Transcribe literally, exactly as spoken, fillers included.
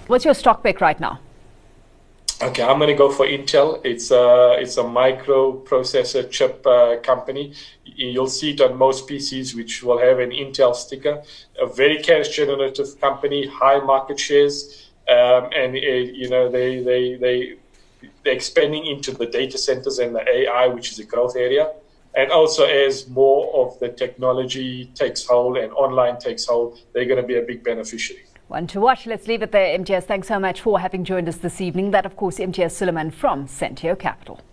What's your stock pick right now? Okay, I'm going to go for Intel. It's a, it's a microprocessor chip uh, company. You'll see it on most P Cs, which will have an Intel sticker. A very cash generative company, high market shares, um, and uh, you know they they they they're expanding into the data centers and the A I, which is a growth area. And also, as more of the technology takes hold and online takes hold, they're going to be a big beneficiary. One to watch. Let's leave it there, M T S. Thanks so much for having joined us this evening. That, of course, M T S Suleiman from Sentio Capital.